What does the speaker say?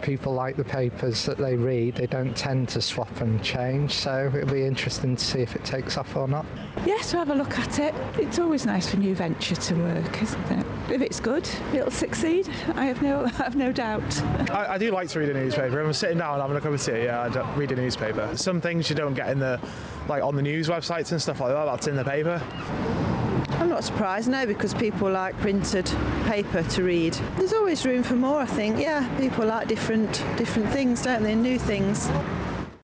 people like the papers that they read. They don't tend to swap and change, so it'll be interesting to see if it takes off or not. Yes, we'll have a look at it. It's always nice for new venture to work, isn't it? If it's good, it'll succeed. I have no doubt. I do like to read a newspaper. If I'm sitting down having a cup of tea, yeah, I don't read a newspaper. Some things you don't get in the, like on the news websites and stuff like that, that's in the paper. I'm not surprised, no, because people like printed paper to read. There's always room for more, I think. Yeah, people like different things, don't they? New things.